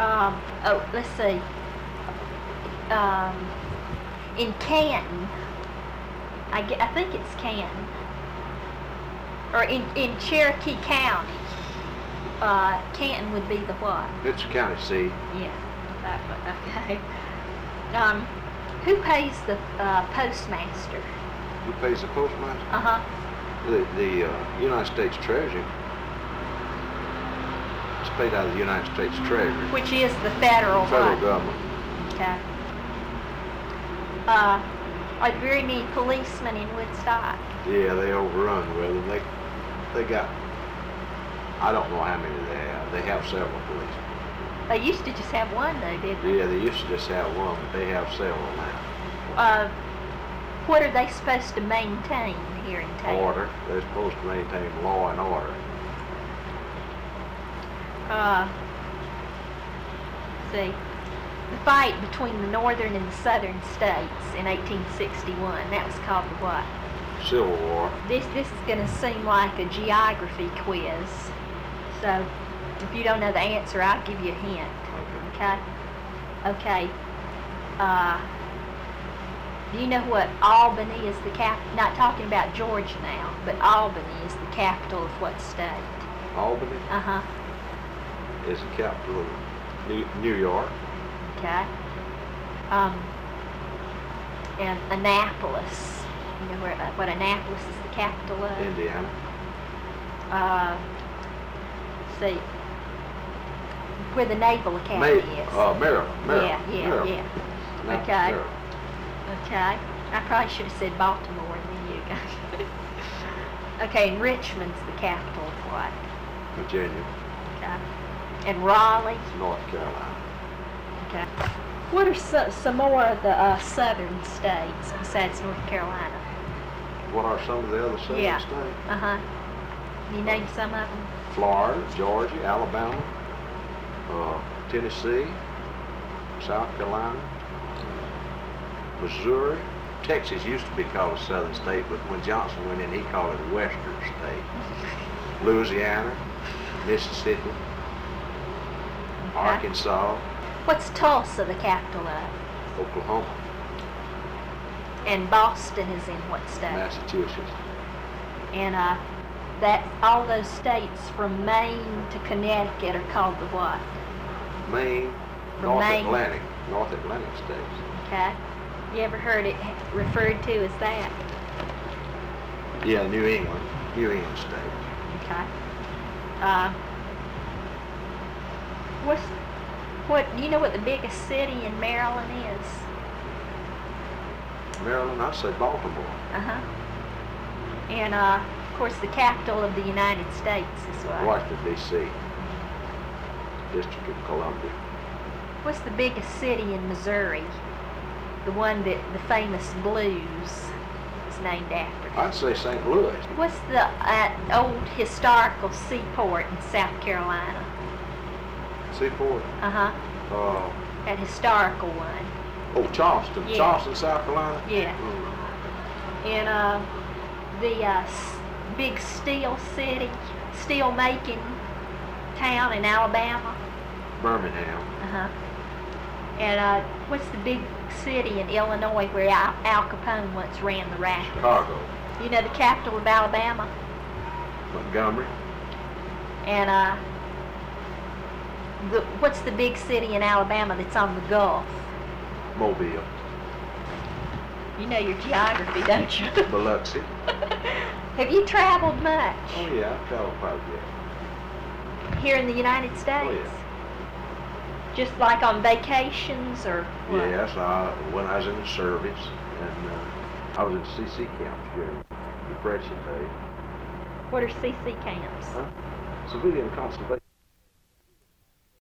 Let's see. In Canton, I think it's Canton, or in Cherokee County. Canton would be the what? It's county seat. Yeah, that one, okay. Who pays the postmaster? Who pays the postmaster? Uh-huh. The United States Treasury. It's paid out of the United States Treasury. Which is the federal government. Okay. Are there very many policemen in Woodstock? Yeah, they overrun with them. They got, I don't know how many they have. They have several policemen. They used to just have one though, didn't they? Yeah, they used to just have one, but they have several now. What are they supposed to maintain here in town? Order. They're supposed to maintain law and order. See, the fight between the northern and the southern states in 1861, that was called the what? Civil War. This is going to seem like a geography quiz, so if you don't know the answer, I'll give you a hint. Okay? Okay. Do you know what Albany is the not talking about Georgia now, but Albany is the capital of what state? Albany? Uh-huh. Is the capital of New York. Okay. And Annapolis. You know what Annapolis is the capital of? Indiana. See, where the Naval Academy is. Maryland. Yeah. No, Okay. Maryland. Okay. I probably should have said Baltimore than you guys. Okay, and Richmond's the capital of what? Virginia. Okay. And Raleigh? North Carolina. Okay. What are some more of the southern states besides North Carolina? What are some of the other southern states? Uh-huh. You name some of them? Florida, Georgia, Alabama, Tennessee, South Carolina, Missouri. Texas used to be called a southern state, but when Johnson went in, he called it a western state. Louisiana, Mississippi, Okay. Arkansas. What's Tulsa the capital of? Oklahoma. And Boston is in what state? Massachusetts. And that all those states from Maine to Connecticut are called the what? Maine, From Maine. North Atlantic states. Okay. You ever heard it referred to as that? Yeah, New England states. Okay. Do you know what the biggest city in Maryland is? Maryland, I'd say Baltimore. Uh-huh. And, of course, the capital of the United States is what? Washington, D.C., District of Columbia. What's the biggest city in Missouri? The one that the famous blues is named after. I'd say St. Louis. What's the old historical seaport in South Carolina? Seaport? Uh-huh. That historical one. Oh, Charleston. Yeah. Charleston, South Carolina? Yeah. And the big steel making town in Alabama. Birmingham. Uh-huh. And what's the big city in Illinois where Al Capone once ran the racket? Chicago. You know the capital of Alabama? Montgomery. And what's the big city in Alabama that's on the Gulf? Mobile. You know your geography, don't you? Biloxi. Have you traveled much? Oh yeah, I've traveled quite a bit. Here in the United States? Oh yeah. Just like on vacations or what? Yes, when I was in the service, and I was in CC camps during Depression days. What are CC camps? Civilian concentration.